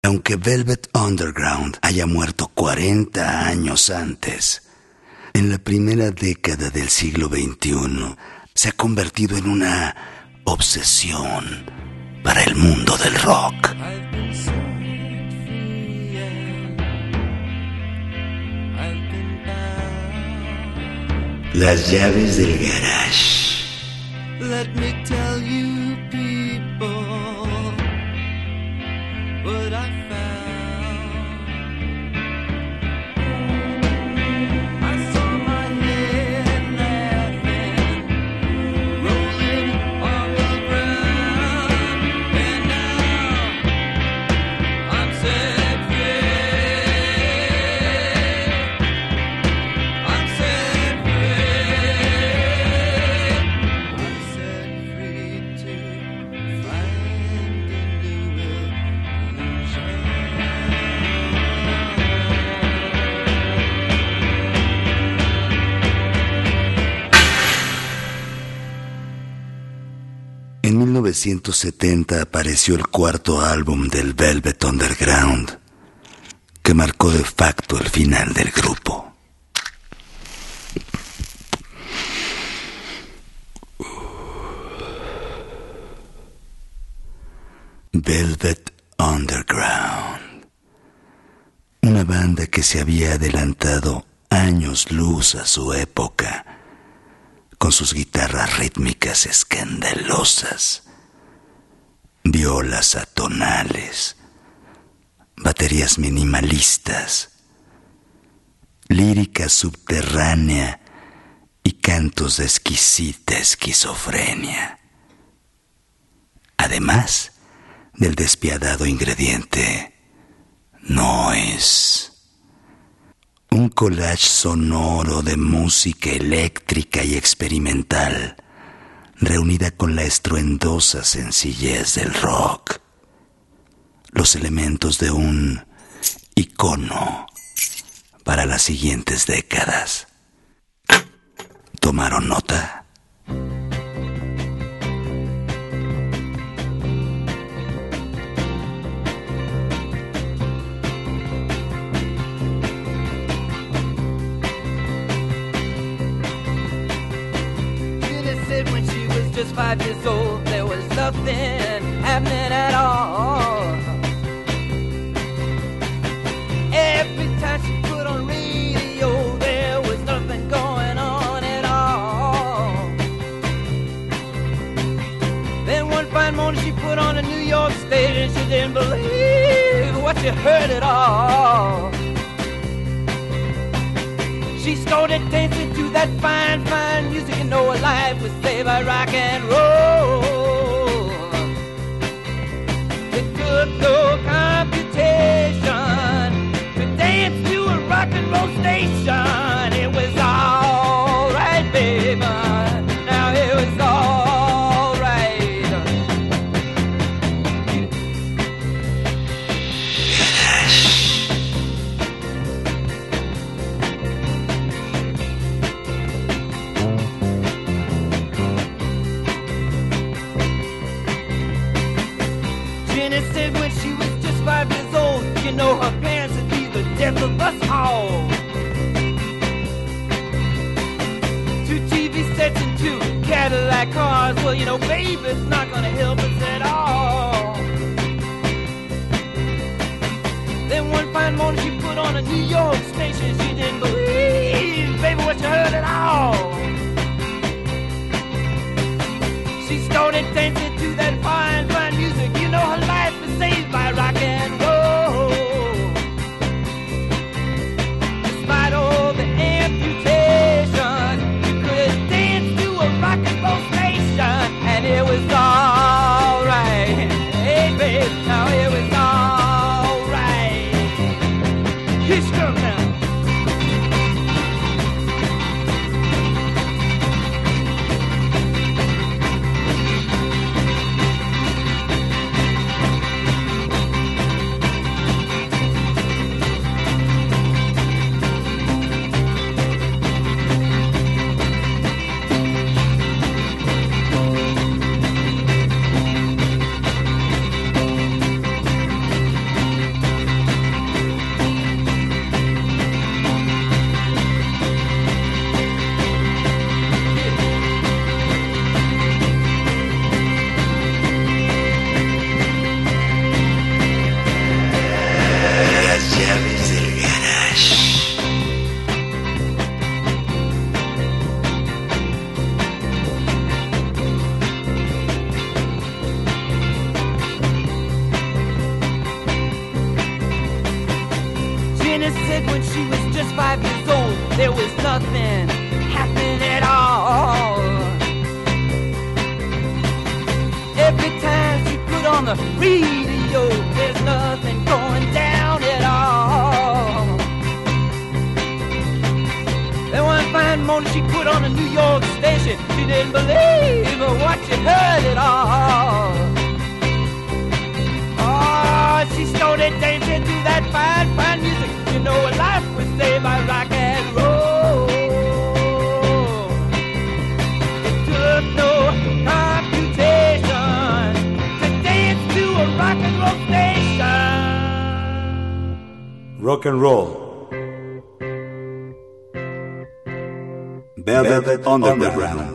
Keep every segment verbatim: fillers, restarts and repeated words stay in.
Aunque Velvet Underground haya muerto cuarenta años antes, en la primera década del siglo veintiuno se ha convertido en una obsesión para el mundo del rock. Las llaves del garage. Let me tell you, people, what I found. I saw my head laughing, rolling on the ground, and now I'm set free. I'm set free. I'm set free to find a new illusion. En mil novecientos setenta apareció el cuarto álbum del Velvet Underground, que marcó de facto el final del grupo. Velvet Underground, una banda que se había adelantado años luz a su época, con sus guitarras rítmicas escandalosas, violas atonales, baterías minimalistas, lírica subterránea y cantos de exquisita esquizofrenia, además del despiadado ingrediente noise. Un collage sonoro de música eléctrica y experimental, reunida con la estruendosa sencillez del rock, los elementos de un icono para las siguientes décadas. ¿Tomaron nota? When she was just five years old, there was nothing happening at all. Every time she put on radio, there was nothing going on at all. Then one fine morning she put on a New York station, she didn't believe what she heard at all. She started dancing to that fine, fine music, and know her life was saved by rock and roll. It took no computation to dance to a rock and roll station. It was all right, baby. Now it was all right. Jenny said when she was just five years old, you know her parents would be the death of us all. Two T V sets and two Cadillac cars, well, you know, baby's not gonna help us at all. Then one fine morning she put on a New York station, she didn't believe, baby, what you heard at all. She started dancing to that fine, fine music. You know her life was saved by rock and roll. Despite all the amputation, you could dance to a rock and roll station, and it was all right. Hey, babe, now it was all right. He's come now. Dana said when she was just five years old, there was nothing happening at all. Every time she put on the radio, there's nothing going down at all. Then one fine morning she put on a New York station. She didn't believe what she heard at all. Oh, she started dancing to that fine, fine music. You know her life was saved by rock and roll. It took no computation to dance to a rock and roll station. Rock and roll. Velvet, Velvet Underground. Underground.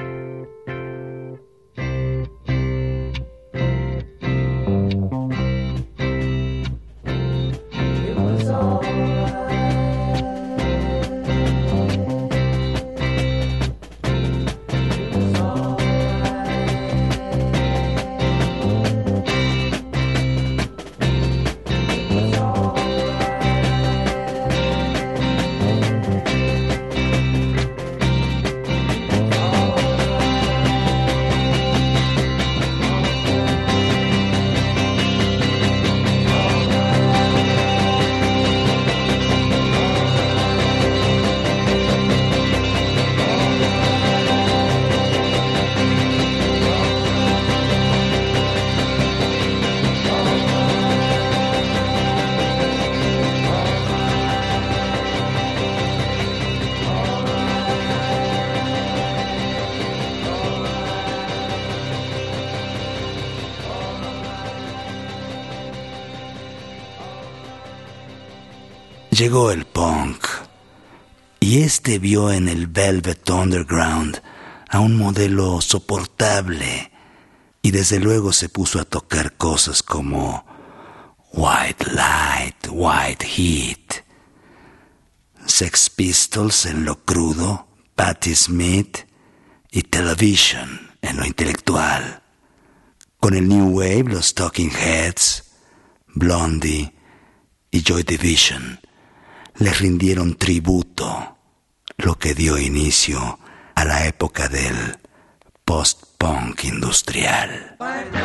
Llegó el punk, y este vio en el Velvet Underground a un modelo soportable, y desde luego se puso a tocar cosas como White Light, White Heat, Sex Pistols en lo crudo, Patti Smith y Television en lo intelectual. Con el New Wave, los Talking Heads, Blondie y Joy Division les rindieron tributo, lo que dio inicio a la época del post-punk industrial.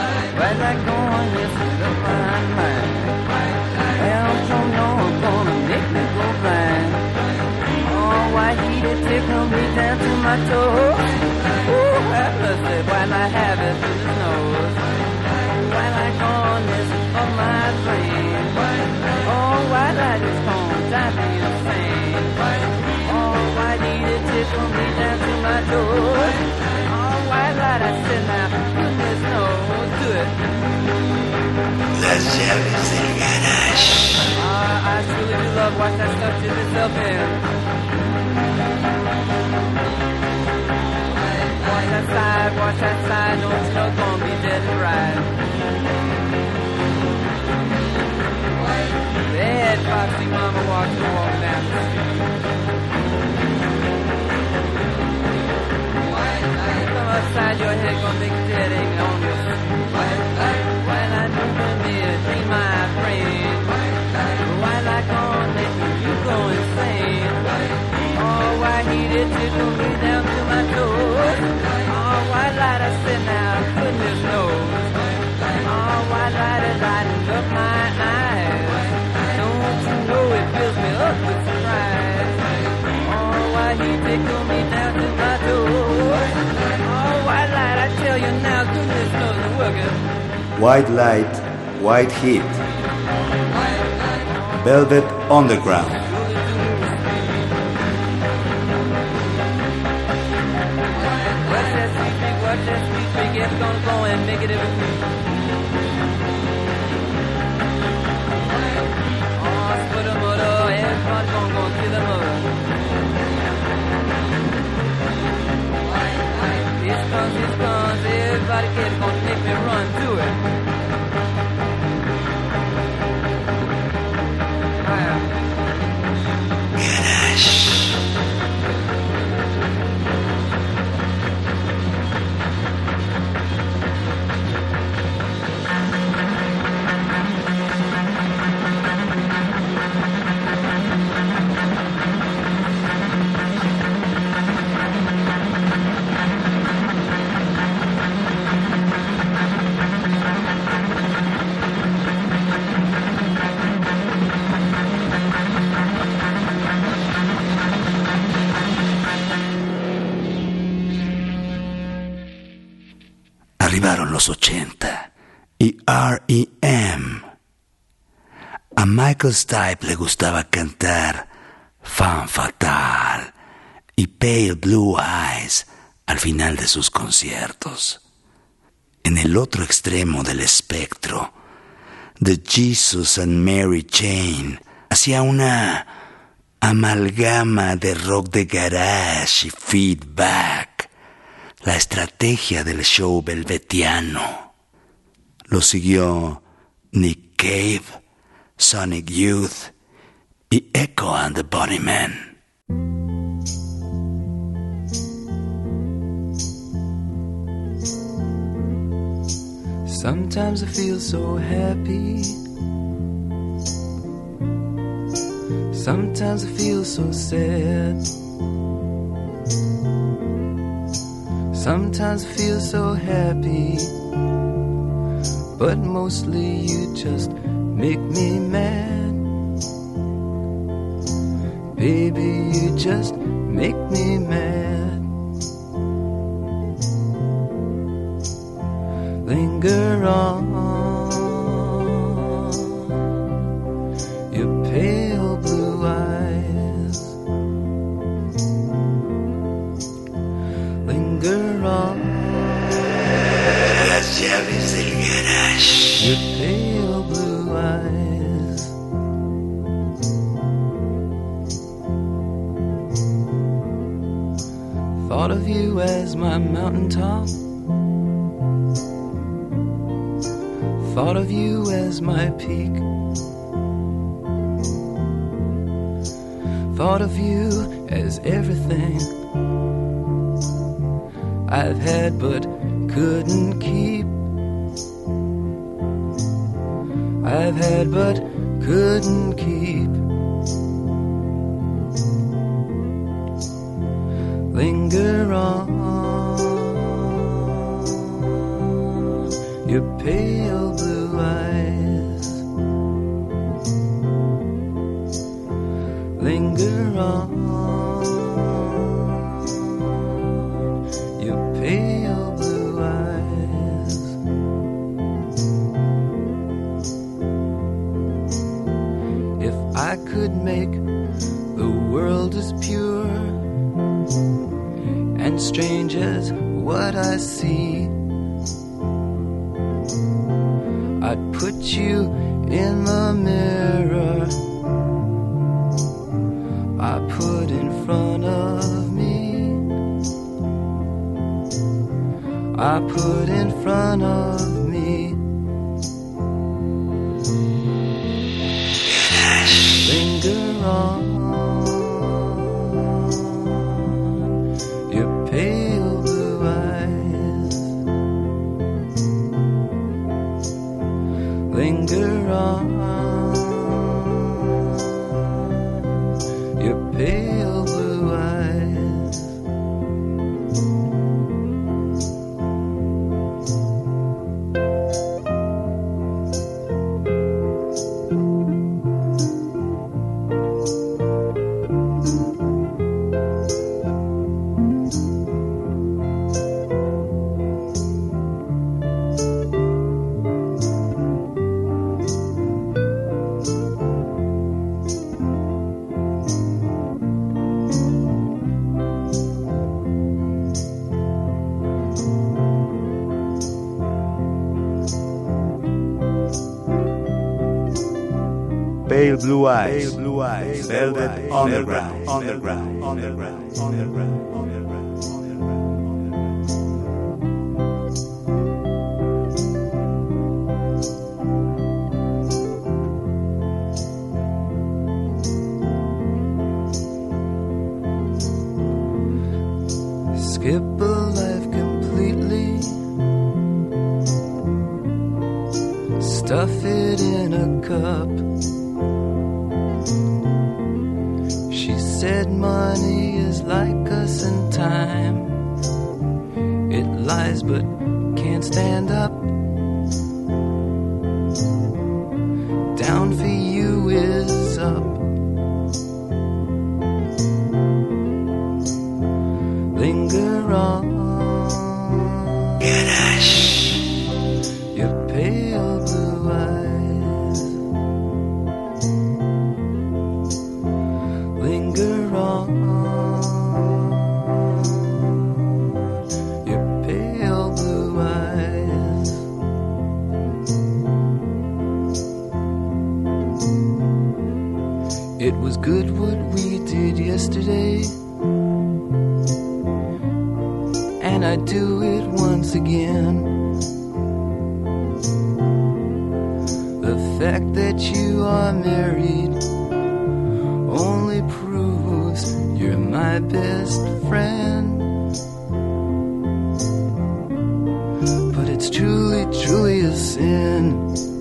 Tickle me down to my door. Oh, white light, I said now, goodness knows, do it. Las llaves del garage. Uh, I truly do love watch that stuff dip itself in. Watch that side, watch that side, don't you know, gonna be dead and right. Bad foxy mama walks and walk down the street. Upside your head, gonna make a dead ache on your street. White light moving me a dream, my friend. White light gonna make you go insane. Oh, white heated tickle me down to my toes. Oh, white light, I said now, goodness knows. Oh, white light is lighting up my eyes. Don't you know it fills me up with surprise. Oh, white heat tickle me down to my toes. White light, I tell you now, goodness knows it's working. White Light, White Heat. Velvet Underground. Watch that sweet freak, watch that sweet freak, it's gonna go and make it every week. Oh, split a mother, everybody's gonna go kill a mother. Here comes, here comes, everybody get it, gonna make me run to it. Garage. y R E M. A Michael Stipe le gustaba cantar Femme Fatale y Pale Blue Eyes al final de sus conciertos. En el otro extremo del espectro, The Jesus and Mary Chain hacía una amalgama de rock de garage y feedback, la estrategia del show belvetiano. Lo siguió Nick Cave, Sonic Youth y Echo and the Bunnymen. Sometimes I feel so happy. Sometimes I feel so sad. Sometimes I feel so happy, but mostly you just make me mad. Baby, you just make me mad. Linger on, your pale blue eyes. Linger on, las llaves del garage. your pale blue eyes. Thought of you as my mountaintop. Thought of you as my peak. Thought of you as everything I've had but couldn't keep. I've had but couldn't keep. Linger on, your pale blue eyes. Linger on, your pale blue eyes. If I could make the world as pure and strange as what I see, I'd put you in the mirror I put in front of me. I put in front of me. Linger on, your pale blue eyes. Linger on, your pale blue eyes. Pale Blue Eyes, Pale Blue Eyes, Velvet Underground, Underground, Underground, Underground, Underground. Skip a life completely, stuff it in a cup. She said money is like us in time. It lies but can't stand up. Down for you is up. Linger on, Garage. your pale It was good what we did yesterday, and I'd do it once again. The fact that you are married only proves you're my best friend. But it's truly, truly a sin.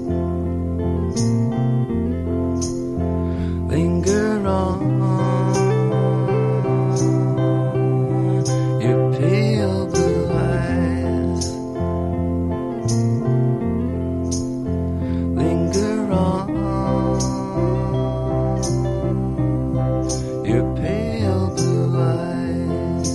Linger on your pale blue eyes. Linger on your pale blue eyes.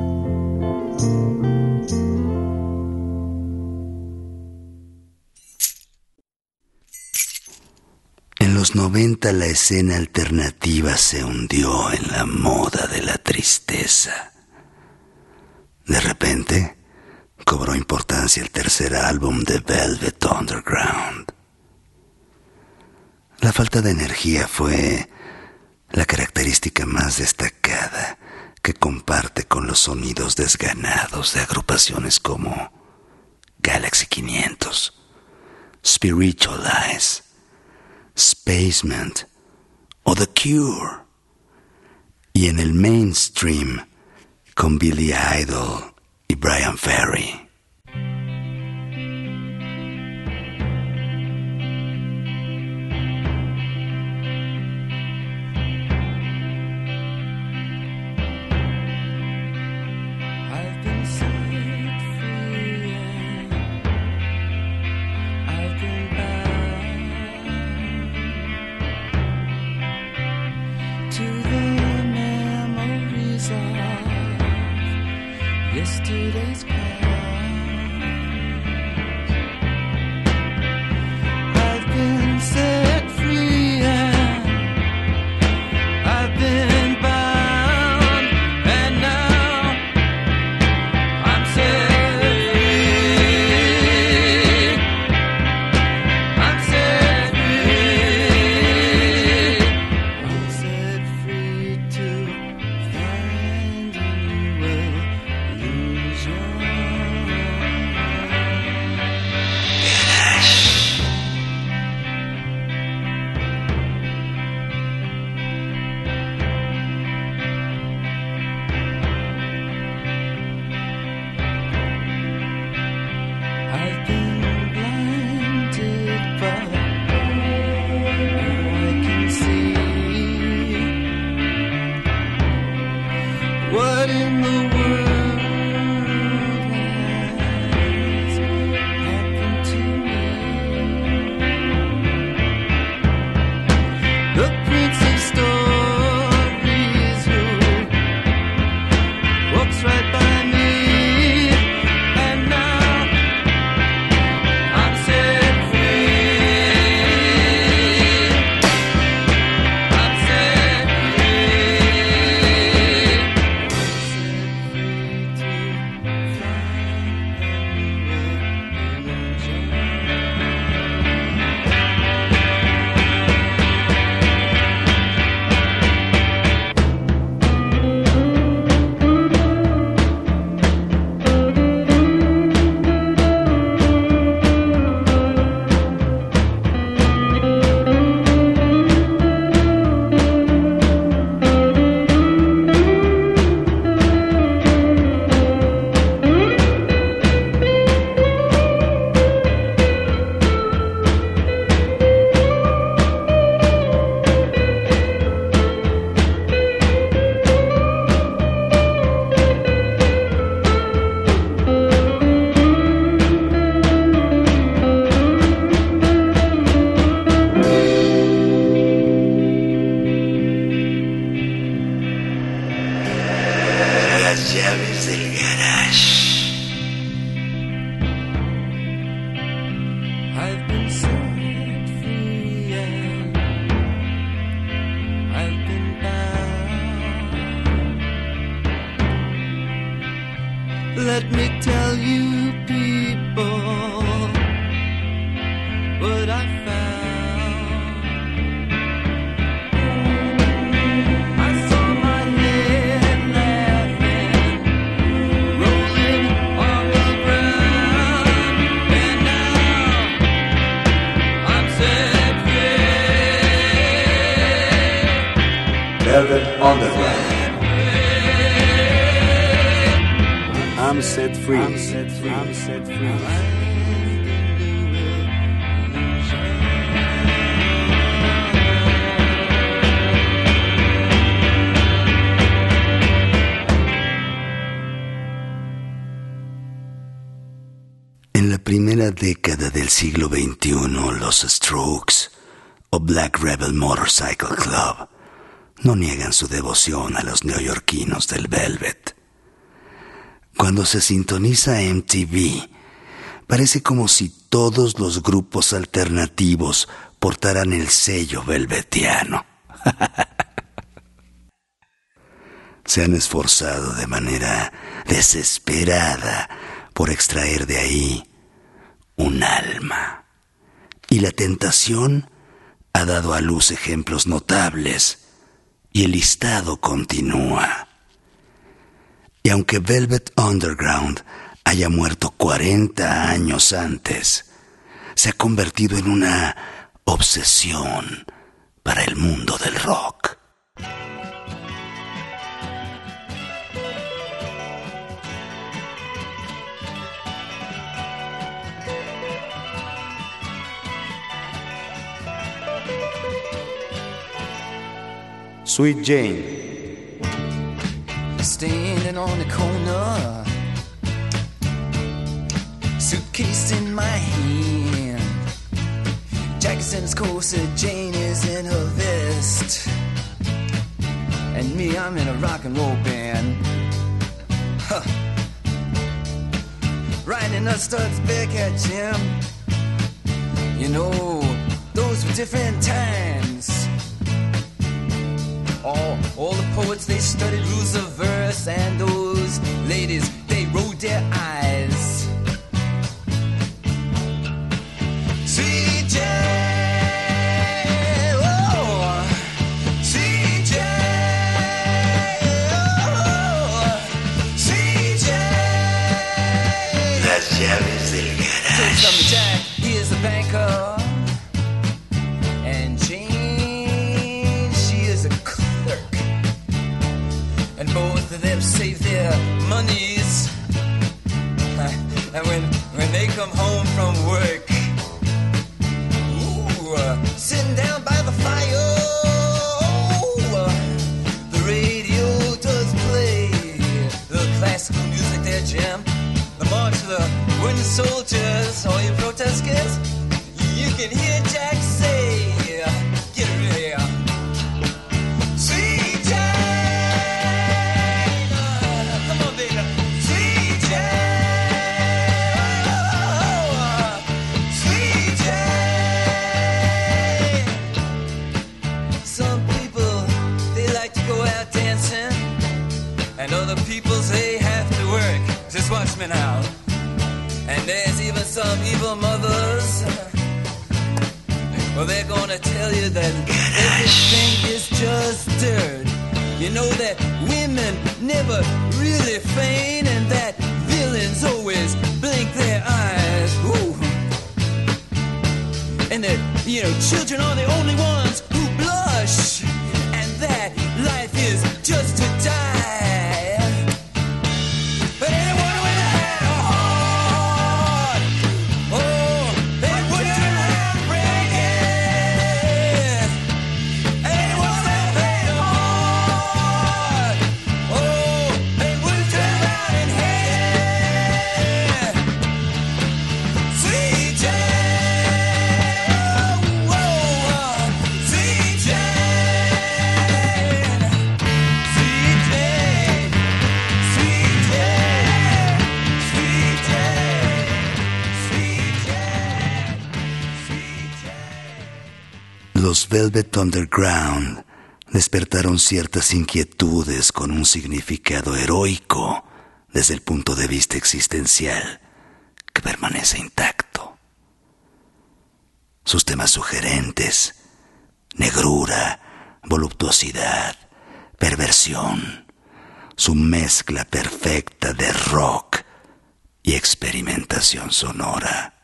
En los noventa la escena alternativa se hundió en la moda de la tristeza. De repente, cobró importancia el tercer álbum de Velvet Underground. La falta de energía fue la característica más destacada que comparte con los sonidos desganados de agrupaciones como Galaxy quinientos, Spiritualize, Spacement o The Cure, y en el mainstream con Billy Idol y Brian Ferry. Yesterday's past. I've been set free and I've been bound, and now I'm set free. I'm set free. I'm set free to find a new way. I've been blinded, but now I can see what in the world has happened to me. The Prince of Stories who walks right by me. Llaves del garage. I've been set free and I've been bound. Let me tell you, people, what I found. Velvet Underground. I'm set free. I'm set free. I'm set free. En la primera década del siglo veintiuno, los Strokes o Black Rebel Motorcycle Club no niegan su devoción a los neoyorquinos del Velvet. Cuando se sintoniza M T V, parece como si todos los grupos alternativos portaran el sello velvetiano. Se han esforzado de manera desesperada por extraer de ahí un alma. Y la tentación ha dado a luz ejemplos notables, y el listado continúa. Y aunque Velvet Underground haya muerto cuarenta años antes, se ha convertido en una obsesión para el mundo del rock. Sweet Jane. Standing on the corner, suitcase in my hand, Jack's in his corset, Jane is in her vest, and me, I'm in a rock and roll band. Huh. Riding a Studs Bearcat, Jim. You know, those were different times. All, all the poets, they studied rules of verse, and those ladies, they rolled their eyes. Sweet Jane, oh, Sweet Jane, oh, Sweet Jane. Las llaves del garage. So tell me, Jack, he is a banker, and Jane, she is a clerk. And both of them save their monies. And when, when they come home from work, ooh, uh, sitting down by the fire, uh, the radio does play the classical music there, Jim. The march of the wooden soldiers, all you protesters, you can hear Jack say, get ready. Sweet Jane. And other people say have to work. Just watch me now. And there's even some evil mothers. Well, they're gonna tell you that everything is just dirt. You know that women never really feign, and that villains always blink their eyes. Ooh. And that, you know, children are the only ones who blush. And that life is just to die. Los Velvet Underground despertaron ciertas inquietudes con un significado heroico desde el punto de vista existencial que permanece intacto. Sus temas sugerentes, negrura, voluptuosidad, perversión, su mezcla perfecta de rock y experimentación sonora,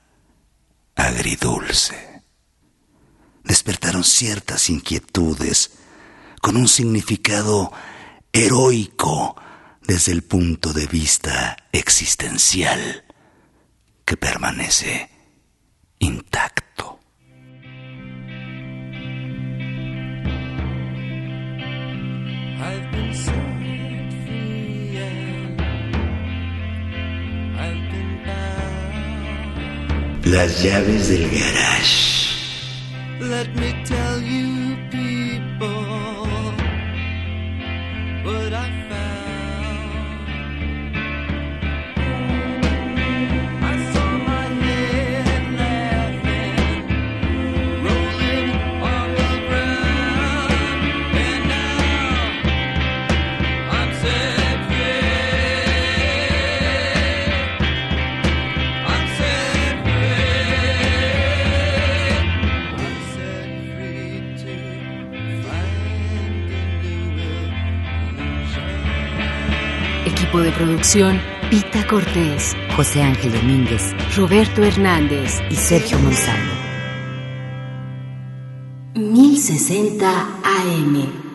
agridulce. Despertaron ciertas inquietudes con un significado heroico desde el punto de vista existencial que permanece intacto. I've been set free and I've been bound. Las llaves del garage. Let me tell you, people, what I found. I saw my head laughing, rolling on the ground, and now I'm set free. I'm set free. I'm set free to find a new illusion. Equipo de producción: Pita Cortés, José Ángel Domínguez Roberto Hernández y Sergio Monsalvo. mil sesenta A M.